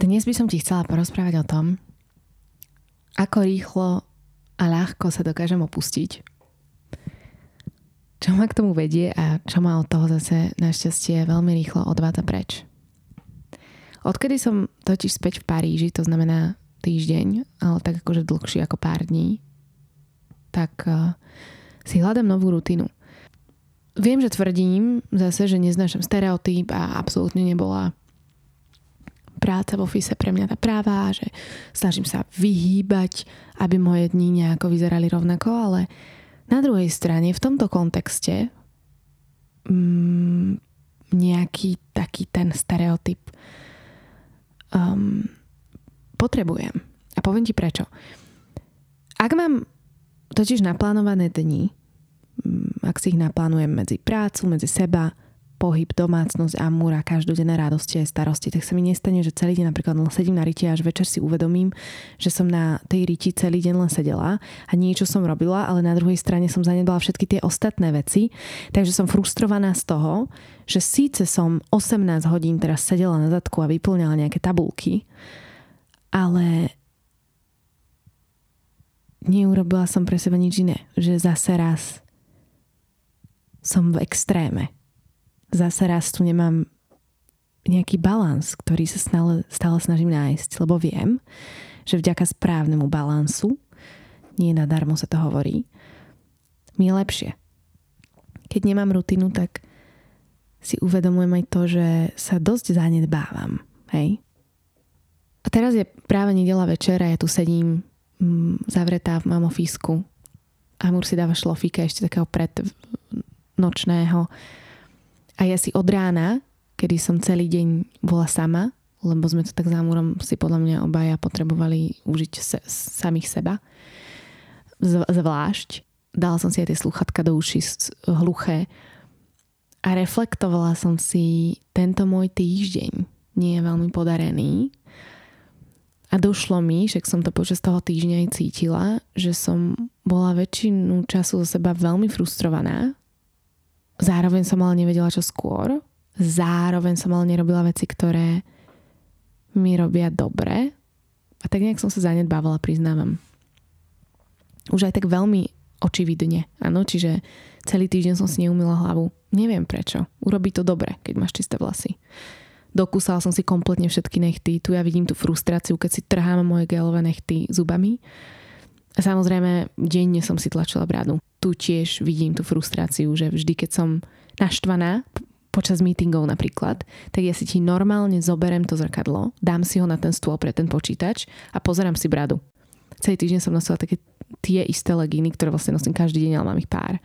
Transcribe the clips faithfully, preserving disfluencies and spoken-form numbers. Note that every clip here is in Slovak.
Dnes by som ti chcela porozprávať o tom, ako rýchlo a ľahko sa dokážem opustiť. Čo ma k tomu vedie a čo ma od toho zase našťastie veľmi rýchlo odvádza preč. Odkedy som totiž späť v Paríži, to znamená týždeň, ale tak akože dlhšie ako pár dní, tak uh, si hľadám novú rutinu. Viem, že tvrdím zase, že neznášam stereotyp a absolútne nebola práca v office pre mňa tá práva, že snažím sa vyhýbať, aby moje dni nejako vyzerali rovnako, ale na druhej strane v tomto kontexte mm, nejaký taký ten stereotyp um, potrebujem. A poviem ti prečo. Ak mám totiž naplánované dni, ak si ich naplánujem medzi prácu, medzi seba, pohyb, domácnosť a múra, každodenné radosti a starosti, tak sa mi nestane, že celý deň napríklad len sedím na riti a až večer si uvedomím, že som na tej riti celý deň len sedela a niečo som robila, ale na druhej strane som zanedbala všetky tie ostatné veci, takže som frustrovaná z toho, že síce som osemnásť hodín teraz sedela na zadku a vyplňala nejaké tabulky, ale neurobila som pre seba nič iné, že zase raz som v extréme. Zase raz tu nemám nejaký balans, ktorý sa stále, stále snažím nájsť, lebo viem, že vďaka správnemu balansu, nie nadarmo sa to hovorí, mi je lepšie. Keď nemám rutinu, tak si uvedomujem aj to, že sa dosť zanedbávam. Hej? A teraz je práve nedeľa večer a ja tu sedím mm, zavretá v mamofísku. Amur si dáva šlofíka ešte takého prednočného. A ja si od rána, kedy som celý deň bola sama, lebo sme to tak s Amurom si podľa mňa obaja potrebovali užiť se, samých seba, zvlášť. Dala som si aj tie slúchatka do uší hluché a reflektovala som si tento môj týždeň. Nie je veľmi podarený. A došlo mi, že som to počas toho týždňa aj cítila, že som bola väčšinu času zo seba veľmi frustrovaná. Zároveň som ale nevedela, čo skôr. Zároveň som ale nerobila veci, ktoré mi robia dobre. A tak nejak som sa zanedbávala, priznávam. Už aj tak veľmi očividne. Áno, čiže celý týždeň som si neumýla hlavu. Neviem prečo. Urobí to dobre, keď máš čisté vlasy. Dokúsala som si kompletne všetky nechty. Tu ja vidím tú frustráciu, keď si trhám moje gelové nechty zubami. A samozrejme, denne som si tlačila bradu. Tu tiež vidím tú frustráciu, že vždy, keď som naštvaná, počas meetingov napríklad, tak ja si ti normálne zoberiem to zrkadlo, dám si ho na ten stôl pre ten počítač a pozerám si bradu. Celý týždeň som nosila také tie isté legíny, ktoré vlastne nosím každý deň, ale mám ich pár.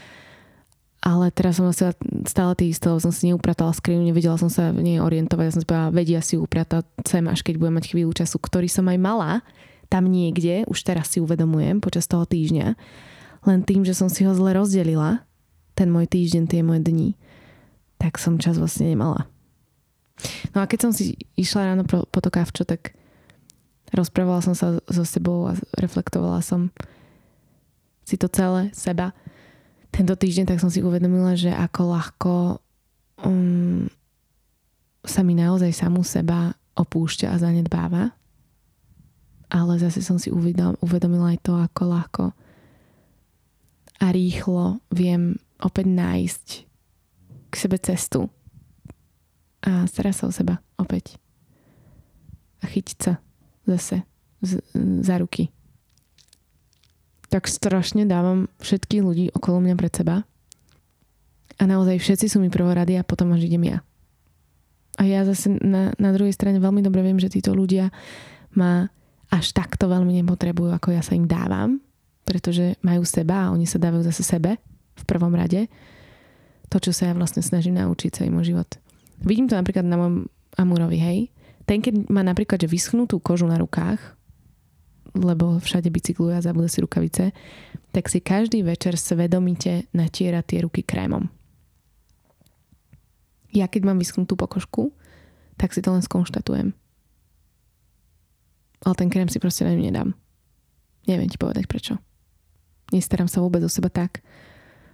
Ale teraz som nosila stále tie isté, lebo som si neupratala skrinu, nevedela som sa v nej orientovať. Ja som si povedala, vedia si upratať sem, až keď budem mať chvíľu času, ktorý som aj mala tam niekde, už teraz si uvedomujem počas toho týždňa, len tým, že som si ho zle rozdelila, ten môj týždeň, tie moje dni, tak som čas vlastne nemala. No a keď som si išla ráno po, po to kávčo, tak rozprávala som sa so sebou a reflektovala som si to celé, seba. Tento týždeň tak som si uvedomila, že ako ľahko um, sa mi naozaj samú seba opúšťa a zanedbáva. Ale zase som si uvedomila aj to, ako ľahko a rýchlo viem opäť nájsť k sebe cestu a starať sa o seba opäť. A chytiť sa zase z, za ruky. Tak strašne dávam všetkých ľudí okolo mňa pred seba a naozaj všetci sú mi prvorady a potom až idem ja. A ja zase na, na druhej strane veľmi dobre viem, že títo ľudia ma až takto veľmi nepotrebujú, ako ja sa im dávam, pretože majú seba a oni sa dávajú zase sebe v prvom rade. To, čo sa ja vlastne snažím naučiť celý môj život. Vidím to napríklad na môjom Amurovi, hej. Ten, keď má napríklad že vyschnutú kožu na rukách, lebo všade bicykluje a zabúda si rukavice, tak si každý večer svedomite natiera tie ruky krémom. Ja keď mám vyschnutú pokožku, tak si to len skonštatujem. Ale ten krém si proste na ňu nedám. Neviem ti povedať prečo. Nestarám sa vôbec o seba tak,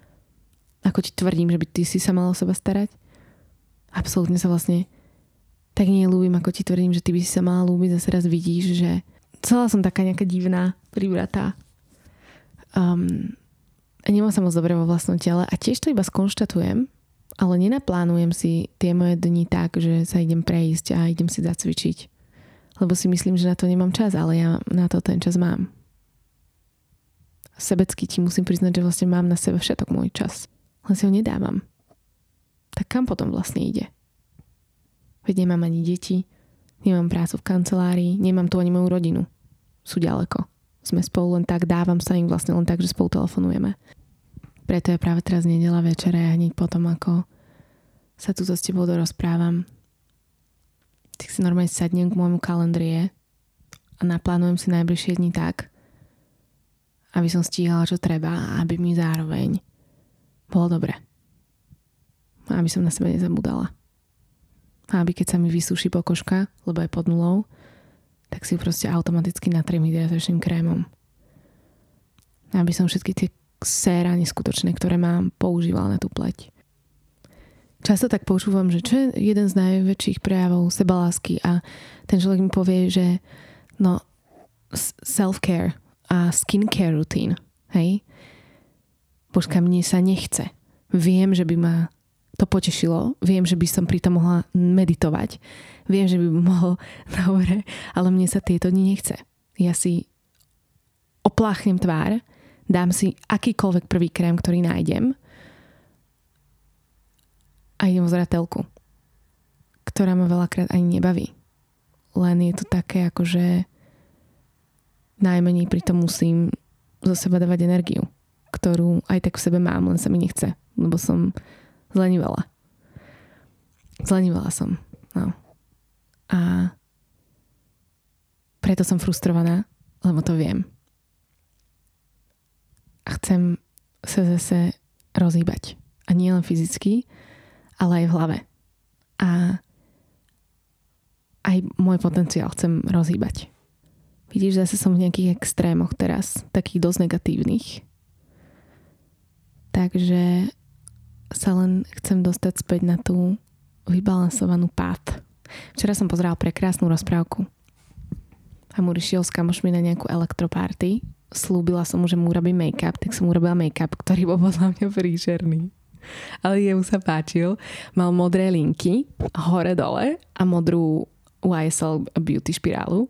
ako ti tvrdím, že by ty si sa mala o seba starať. Absolútne sa vlastne tak nie ľúbim, ako ti tvrdím, že ty by si sa mala ľúbiť. Zase raz vidíš, že celá som taká nejaká divná, pribratá. Um, nemám sa moc dobre vo vlastnom tele a tiež to iba skonštatujem, ale nenaplánujem si tie moje dni tak, že sa idem prejsť a idem si zacvičiť. Lebo si myslím, že na to nemám čas, ale ja na to ten čas mám. Sebecky ti musím priznať, že vlastne mám na sebe všetok môj čas. Len si ho nedávam. Tak kam potom vlastne ide? Veď nemám ani deti, nemám prácu v kancelárii, nemám tu ani moju rodinu. Sú ďaleko. Sme spolu len tak, dávam sa im vlastne len tak, že spolu telefonujeme. Preto je práve teraz nedeľa večera a hneď potom, ako sa tu s tebou dorozprávam, tak si normálne sadnem k môjmu kalendrie a naplánujem si najbližšie dni tak, aby som stíhala, čo treba a aby mi zároveň bolo dobre. A aby som na sebe nezabudala. A aby keď sa mi vysúši pokožka, lebo je pod nulou, tak si ju proste automaticky natriem hydratačným krémom. Aby som všetky tie séra neskutočné, ktoré mám, používala na tú pleť. Často tak počúvam, že čo je jeden z najväčších prejavov sebalásky a ten človek mi povie, že no self-care a skincare routine, hej? Božka, mne sa nechce. Viem, že by ma to potešilo, viem, že by som pri tom mohla meditovať, viem, že by mohol, dobre, ale mne sa tieto dni nechce. Ja si opláchnem tvár, dám si akýkoľvek prvý krém, ktorý nájdem a idem o zratelku, ktorá ma veľakrát ani nebaví. Len je to také, akože najmenej pritom musím zo seba dávať energiu, ktorú aj tak v sebe mám, len sa mi nechce, lebo som zlenivala. Zlenivala som. No. A preto som frustrovaná, lebo to viem. A chcem sa zase rozhýbať. A nie len fyzicky, ale aj v hlave. A aj môj potenciál chcem rozhýbať. Vidíš, zase som v nejakých extrémoch teraz, takých dosť negatívnych. Takže sa len chcem dostať späť na tú vybalansovanú páth. Včera som pozerala prekrásnu rozprávku. Hamur išiel s kamošmi na nejakú elektroparty. Slúbila som mu, že mu urobím make-up, tak som mu urobila make-up, ktorý bol podľa mňa príšerný. Ale jemu sa páčil. Mal modré linky hore-dole a modrú Y S L beauty špirálu.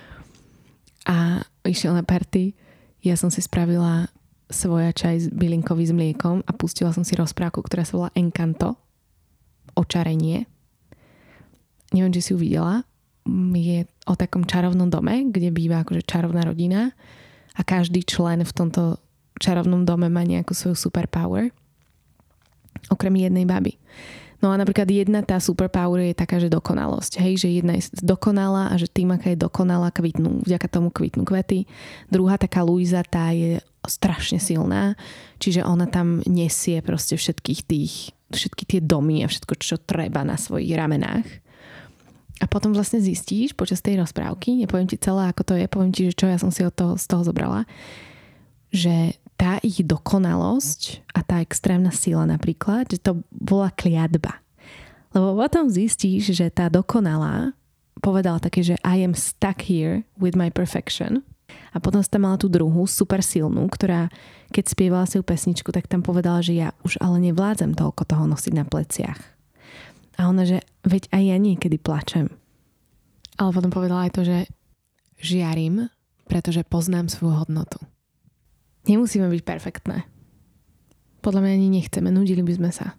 A išiel na party. Ja som si spravila svoja čaj bylinkový s mliekom a pustila som si rozprávku, ktorá sa volá Encanto. Očarenie. Neviem, či si ju videla. Je o takom čarovnom dome, kde býva akože čarovná rodina a každý člen v tomto čarovnom dome má nejakú svoju superpower. Okrem jednej baby. No a napríklad jedna tá superpower je taká, že dokonalosť. Hej, že jedna je dokonalá a že tým, aká je dokonalá, kvitnú. Vďaka tomu kvitnú kvety. Druhá taká Luisa, tá je strašne silná. Čiže ona tam nesie proste všetkých tých, všetky tie domy a všetko, čo treba na svojich ramenách. A potom vlastne zistíš počas tej rozprávky, nepoviem ti celé, ako to je, poviem ti, že čo ja som si od toho, z toho zobrala, že tá ich dokonalosť a tá extrémna sila napríklad, že to bola kliatba. Lebo potom zistíš, že tá dokonalá povedala také, že I am stuck here with my perfection. A potom si tam mala tú druhú, super silnú, ktorá keď spievala si pesničku, tak tam povedala, že ja už ale nevládzem toľko toho nosiť na pleciach. A ona, že veď aj ja niekedy plačem. Ale potom povedala aj to, že žiarím, pretože poznám svoju hodnotu. Nemusíme byť perfektné. Podľa mňa ani nechceme, nudili by sme sa.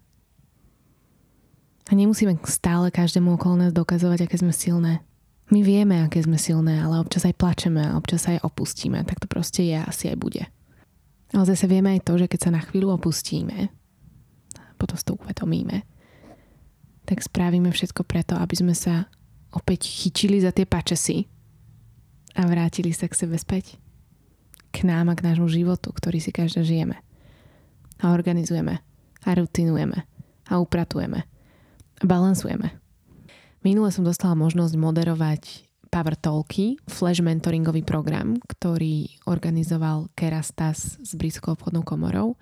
A nemusíme stále každému okolo nás dokazovať, aké sme silné. My vieme, aké sme silné, ale občas aj plačeme a občas aj opustíme. Tak to proste je, asi aj bude. Ale zase vieme aj to, že keď sa na chvíľu opustíme, potom si to uvedomíme, tak spravíme všetko preto, aby sme sa opäť chytili za tie pačesy a vrátili sa k sebe späť. K nám a k nášmu životu, ktorý si každá žijeme. A organizujeme. A rutinujeme. A upratujeme. A balansujeme. Minule som dostala možnosť moderovať Power Talky, flash mentoringový program, ktorý organizoval Kerastas s Britskou obchodnou komorou.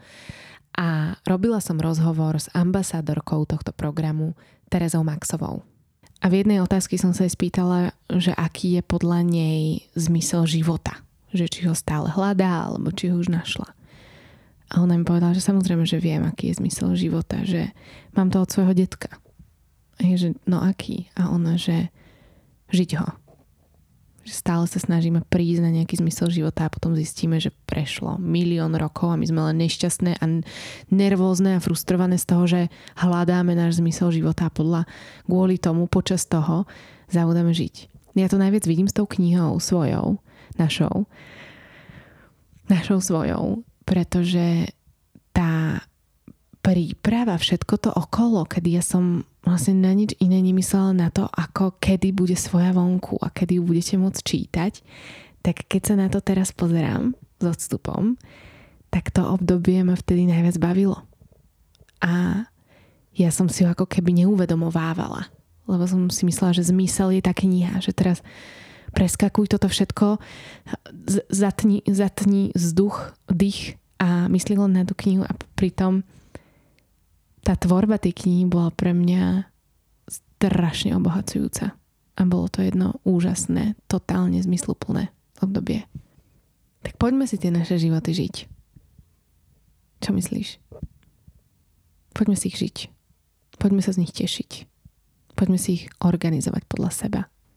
A robila som rozhovor s ambasádorkou tohto programu Terezou Maxovou. A v jednej otázke som sa jej spýtala, že aký je podľa nej zmysel života. Že či ho stále hľadá, alebo či ho už našla. A ona mi povedala, že samozrejme, že viem, aký je zmysel života. Že mám to od svojho detka. A je, že no aký? A ona, že žiť ho. Že stále sa snažíme prísť na nejaký zmysel života a potom zistíme, že prešlo milión rokov a my sme len nešťastné a nervózne a frustrované z toho, že hľadáme náš zmysel života a podľa kvôli tomu počas toho zabudáme žiť. Ja to najviac vidím s tou knihou svojou, našou, našou svojou, pretože tá príprava, všetko to okolo, kedy ja som vlastne na nič iné nemyslela na to, ako kedy bude svoja vonku a kedy ju budete môcť čítať, tak keď sa na to teraz pozerám s odstupom, tak to obdobie ma vtedy najviac bavilo. A ja som si ho ako keby neuvedomovávala, lebo som si myslela, že zmysel je tá kniha, že teraz preskakuj toto všetko, zatni, zatni vzduch, dých a myslí len na tú knihu a pritom tá tvorba tej knihy bola pre mňa strašne obohacujúca. A bolo to jedno úžasné, totálne zmysluplné obdobie. Tak poďme si tie naše životy žiť. Čo myslíš? Poďme si ich žiť. Poďme sa z nich tešiť. Poďme si ich organizovať podľa seba.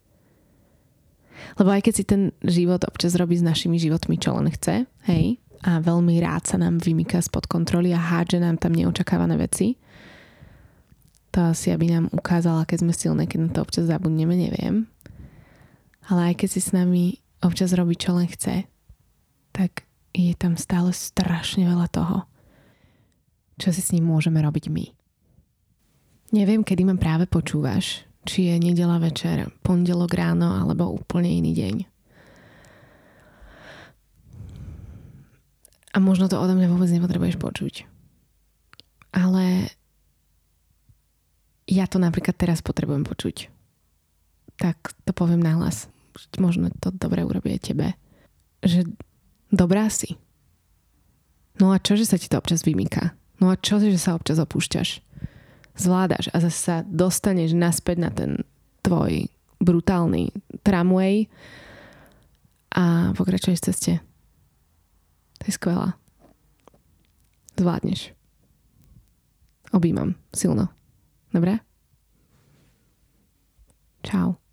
Lebo aj keď si ten život občas robí s našimi životmi, čo len chce, hej, a veľmi rád sa nám vymýka spod kontroly a hádže nám tam neočakávané veci. To asi, aby nám ukázala, keď sme silné, keď na to občas zabudneme, neviem. Ale aj keď si s nami občas robí, čo len chce, tak je tam stále strašne veľa toho, čo si s ním môžeme robiť my. Neviem, kedy ma práve počúvaš, či je nedeľa večer, pondelok ráno, alebo úplne iný deň. A možno to odo mňa vôbec nepotrebuješ počuť. Ale ja to napríklad teraz potrebujem počuť. Tak to poviem nahlas. Možno to dobre urobí tebe. Že dobrá si. No a čo, že sa ti to občas vymýka? No a čo, že sa občas opúšťaš? Zvládaš a zase sa dostaneš naspäť na ten tvoj brutálny tramway a pokračuješ v ceste. To je skvelá. Zvládneš. Objímam silno. Dobre? Čau.